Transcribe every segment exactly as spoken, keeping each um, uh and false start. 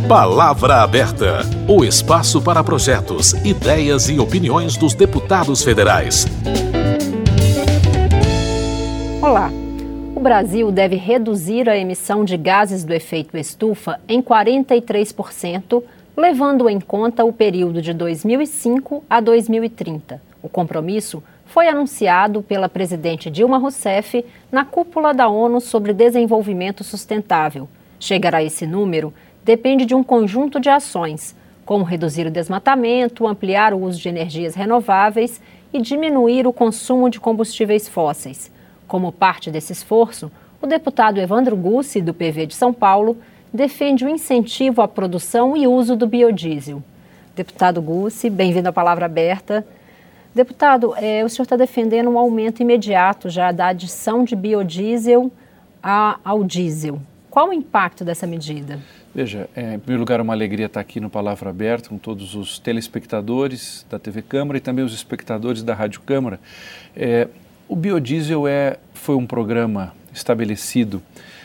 Palavra Aberta, o espaço para projetos, ideias e opiniões dos deputados federais. Olá, o Brasil deve reduzir a emissão de gases do efeito estufa em quarenta e três por cento, levando em conta o período de dois mil e cinco a dois mil e trinta. O compromisso foi anunciado pela presidente Dilma Rousseff na cúpula da ONU sobre Desenvolvimento Sustentável. Chegar a esse número depende de um conjunto de ações, como reduzir o desmatamento, ampliar o uso de energias renováveis e diminuir o consumo de combustíveis fósseis. Como parte desse esforço, o deputado Evandro Gussi, do P V de São Paulo, defende o incentivo à produção e uso do biodiesel. Deputado Gussi, bem-vindo à Palavra Aberta. Deputado, é, o senhor está defendendo um aumento imediato já da adição de biodiesel a, ao diesel. Qual o impacto dessa medida? Veja, é, em primeiro lugar, uma alegria estar aqui no Palavra Aberta com todos os telespectadores da T V Câmara e também os espectadores da Rádio Câmara. É, o biodiesel é, foi um programa estabelecido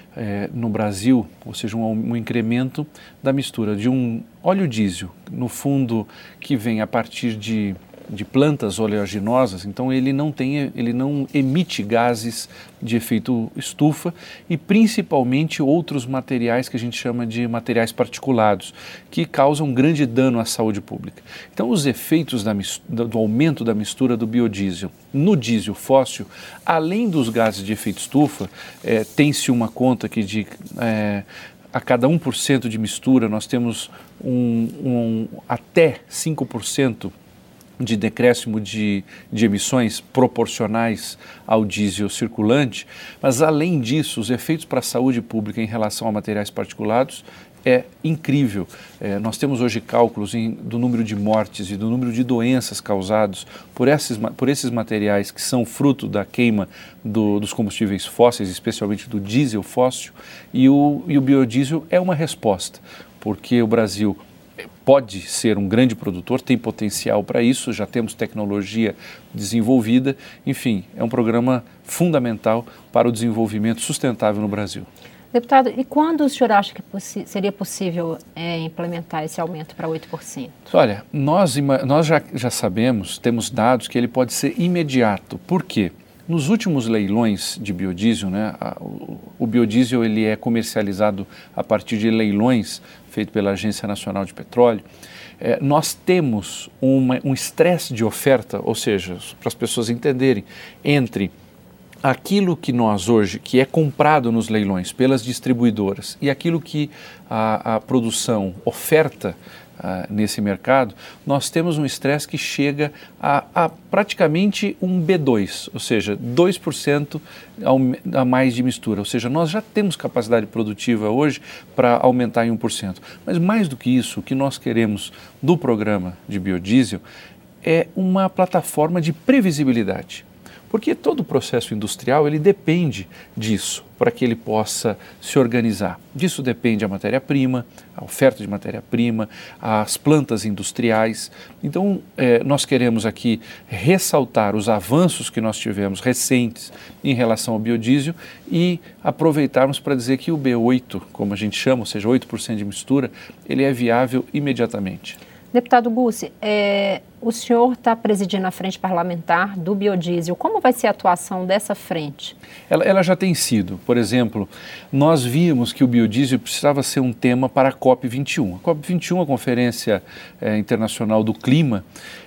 é, no Brasil, ou seja, um, um incremento da mistura de um óleo diesel, no fundo, que vem a partir de de plantas oleaginosas, então ele não tem, ele não emite gases de efeito estufa e principalmente outros materiais que a gente chama de materiais particulados, que causam grande dano à saúde pública. Então os efeitos da, do aumento da mistura do biodiesel no diesel fóssil, além dos gases de efeito estufa, é, tem-se uma conta que de é, a cada um por cento de mistura nós temos um, um, até cinco por cento de decréscimo de, de emissões proporcionais ao diesel circulante, mas além disso, os efeitos para a saúde pública em relação a materiais particulados é incrível. É, nós temos hoje cálculos em, do número de mortes e do número de doenças causados por esses, por esses materiais que são fruto da queima do, dos combustíveis fósseis, especialmente do diesel fóssil, e o, e o biodiesel é uma resposta, porque o Brasil pode ser um grande produtor, tem potencial para isso, já temos tecnologia desenvolvida, enfim, é um programa fundamental para o desenvolvimento sustentável no Brasil. Deputado, e quando o senhor acha que possi- seria possível é, implementar esse aumento para oito por cento? Olha, nós, nós já, já sabemos, temos dados que ele pode ser imediato. Por quê? Nos últimos leilões de biodiesel, né, a, o, o biodiesel ele é comercializado a partir de leilões feito pela Agência Nacional de Petróleo. É, nós temos uma, um estresse de oferta, ou seja, para as pessoas entenderem, entre aquilo que nós hoje, que é comprado nos leilões pelas distribuidoras e aquilo que a, a produção oferta Uh, nesse mercado, nós temos um estresse que chega a, a praticamente um B dois, ou seja, dois por cento ao, a mais de mistura. Ou seja, nós já temos capacidade produtiva hoje para aumentar em um por cento. Mas mais do que isso, o que nós queremos do programa de biodiesel é uma plataforma de previsibilidade. Porque todo o processo industrial ele depende disso, para que ele possa se organizar. Disso depende a matéria-prima, a oferta de matéria-prima, as plantas industriais. Então, eh, nós queremos aqui ressaltar os avanços que nós tivemos recentes em relação ao biodiesel e aproveitarmos para dizer que o B oito, como a gente chama, ou seja, oito por cento de mistura, ele é viável imediatamente. Deputado Gussi, é, o senhor está presidindo a frente parlamentar do biodiesel. Como vai ser a atuação dessa frente? Ela, ela já tem sido. Por exemplo, nós víamos que o biodiesel precisava ser um tema para a COP vinte e um. A COP vinte e um, a Conferência é, Internacional do Clima,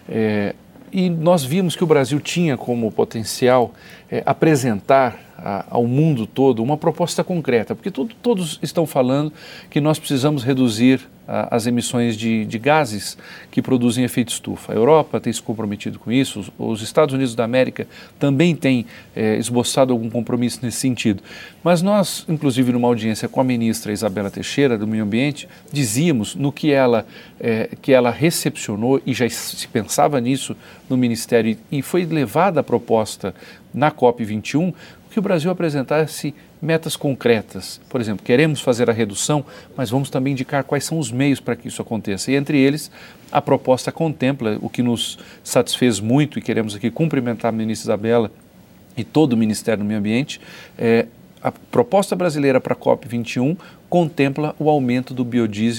é, e nós vimos que o Brasil tinha como potencial é, apresentar a, ao mundo todo uma proposta concreta, porque tudo, todos estão falando que nós precisamos reduzir a, as emissões de, de gases que produzem efeito estufa. A Europa tem se comprometido com isso, os, os Estados Unidos da América também têm é, esboçado algum compromisso nesse sentido. Mas nós, inclusive numa audiência com a ministra Isabela Teixeira, do Meio Ambiente, dizíamos no que ela, é, que ela recepcionou e já se pensava nisso no Ministério e foi levada a proposta na COP vinte e um, que o Brasil apresentasse metas concretas. Por exemplo, queremos fazer a redução, mas vamos também indicar quais são os meios para que isso aconteça. E entre eles, a proposta contempla, o que nos satisfez muito, e queremos aqui cumprimentar a ministra Isabela e todo o Ministério do Meio Ambiente, é, a proposta brasileira para a COP vinte e um contempla o aumento do biodiesel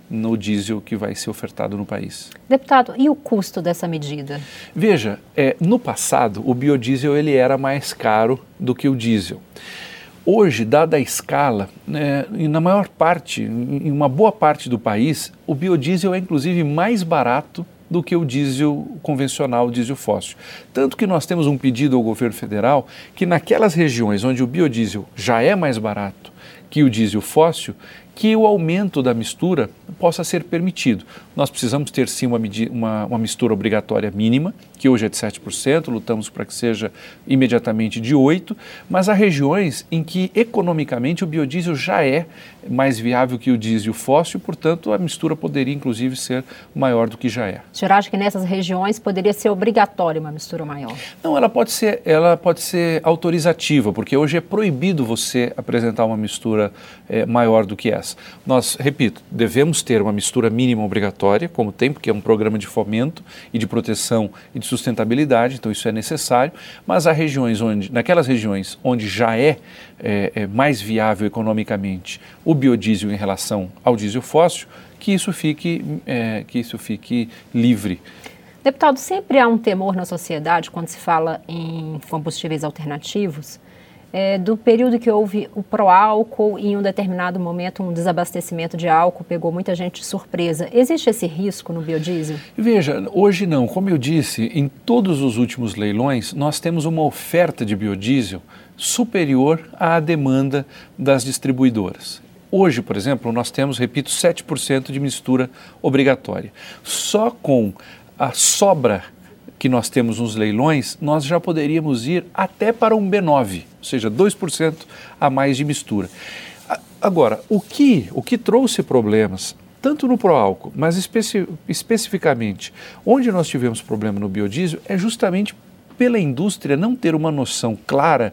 no diesel que vai ser ofertado no país. Deputado, e o custo dessa medida? Veja, é, no passado o biodiesel ele era mais caro do que o diesel. Hoje, dada a escala, né, e na maior parte, em uma boa parte do país, o biodiesel é inclusive mais barato do que o diesel convencional, o diesel fóssil. Tanto que nós temos um pedido ao governo federal que naquelas regiões onde o biodiesel já é mais barato que o diesel fóssil, que o aumento da mistura possa ser permitido. Nós precisamos ter sim uma, uma, uma mistura obrigatória mínima, que hoje é de sete por cento, lutamos para que seja imediatamente de oito por cento, mas há regiões em que economicamente o biodiesel já é mais viável que o diesel fóssil, portanto a mistura poderia inclusive ser maior do que já é. O senhor acha que nessas regiões poderia ser obrigatória uma mistura maior? Não, ela pode ser, ela pode ser autorizativa, porque hoje é proibido você apresentar uma mistura é, maior do que essa. Nós, repito, devemos ter uma mistura mínima obrigatória, como tem, porque é um programa de fomento e de proteção e de sustentabilidade, então isso é necessário, mas há regiões onde, naquelas regiões onde já é, é, é mais viável economicamente o biodiesel em relação ao diesel fóssil, que isso fique, é, que isso fique livre. Deputado, sempre há um temor na sociedade quando se fala em combustíveis alternativos, É, do período que houve o pró-álcool e em um determinado momento um desabastecimento de álcool pegou muita gente de surpresa. Existe esse risco no biodiesel? Veja, hoje não. Como eu disse, em todos os últimos leilões nós temos uma oferta de biodiesel superior à demanda das distribuidoras. Hoje, por exemplo, nós temos, repito, sete por cento de mistura obrigatória. Só com a sobra que nós temos nos leilões, nós já poderíamos ir até para um B nove, ou seja, dois por cento a mais de mistura. Agora, o que, o que trouxe problemas, tanto no pró-álcool, mas especi, especificamente onde nós tivemos problema no biodiesel, é justamente pela indústria não ter uma noção clara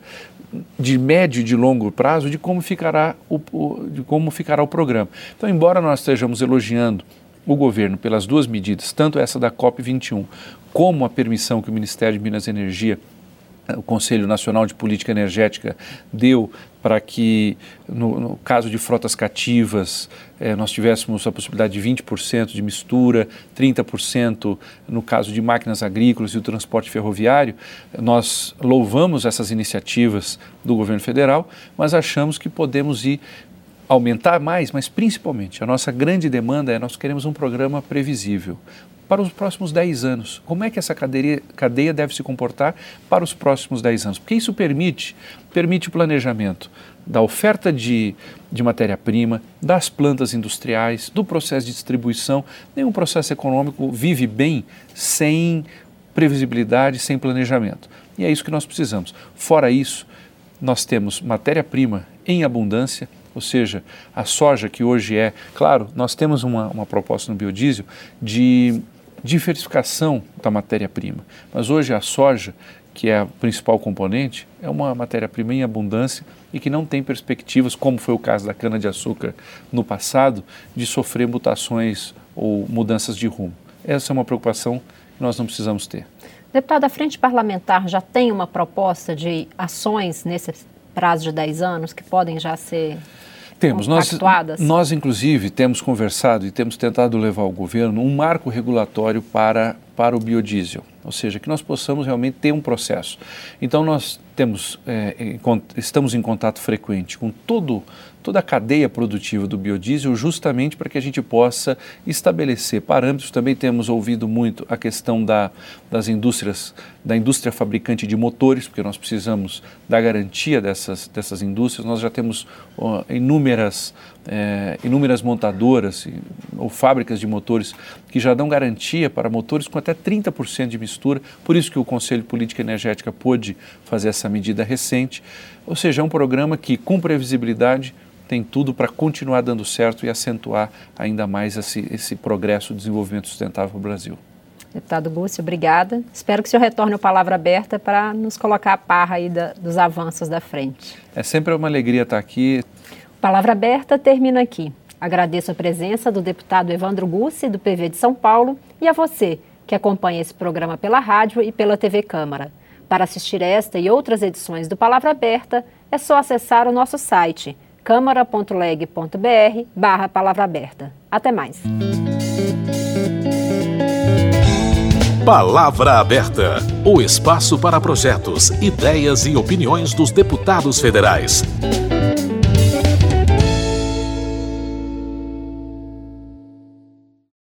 de médio e de longo prazo de como ficará o, o, de como ficará o programa. Então, embora nós estejamos elogiando o governo pelas duas medidas, tanto essa da COP vinte e um, como a permissão que o Ministério de Minas e Energia, o Conselho Nacional de Política Energética, deu para que, no, no caso de frotas cativas, eh, nós tivéssemos a possibilidade de vinte por cento de mistura, trinta por cento no caso de máquinas agrícolas e o transporte ferroviário. Nós louvamos essas iniciativas do governo federal, mas achamos que podemos ir aumentar mais, mas principalmente a nossa grande demanda é nós queremos um programa previsível para os próximos dez anos. Como é que essa cadeia, cadeia deve se comportar para os próximos dez anos? Porque isso permite, permite o planejamento da oferta de, de matéria-prima, das plantas industriais, do processo de distribuição. Nenhum processo econômico vive bem sem previsibilidade, sem planejamento. E é isso que nós precisamos. Fora isso, nós temos matéria-prima em abundância, ou seja, a soja que hoje é, claro, nós temos uma, uma proposta no biodiesel de diversificação da matéria-prima, mas hoje a soja, que é a principal componente, é uma matéria-prima em abundância e que não tem perspectivas, como foi o caso da cana-de-açúcar no passado, de sofrer mutações ou mudanças de rumo. Essa é uma preocupação que nós não precisamos ter. Deputado, a Frente Parlamentar já tem uma proposta de ações nesse prazo de dez anos que podem já ser Temos. Nós, compactuadas? nós, inclusive, temos conversado e temos tentado levar ao governo um marco regulatório para, para o biodiesel, ou seja, que nós possamos realmente ter um processo. Então, nós temos, é, em, estamos em contato frequente com todo, toda a cadeia produtiva do biodiesel, justamente para que a gente possa estabelecer parâmetros. Também temos ouvido muito a questão da, das indústrias, da indústria fabricante de motores, porque nós precisamos da garantia dessas, dessas indústrias. Nós já temos ó, inúmeras, é, inúmeras montadoras ou fábricas de motores que já dão garantia para motores com até trinta por cento de mistura, por isso que o Conselho de Política Energética pôde fazer essa medida recente. Ou seja, é um programa que, com previsibilidade, tem tudo para continuar dando certo e acentuar ainda mais esse, esse progresso do desenvolvimento sustentável no Brasil. Deputado Gussi, obrigada. Espero que o senhor retorne ao Palavra Aberta para nos colocar a par aí da, dos avanços da frente. É sempre uma alegria estar aqui. Palavra Aberta termina aqui. Agradeço a presença do deputado Evandro Gussi, do P V de São Paulo, e a você, que acompanha esse programa pela rádio e pela T V Câmara. Para assistir esta e outras edições do Palavra Aberta, é só acessar o nosso site câmara ponto leg ponto br barra Palavra Aberta. Até mais. Palavra Aberta, o espaço para projetos, ideias e opiniões dos deputados federais.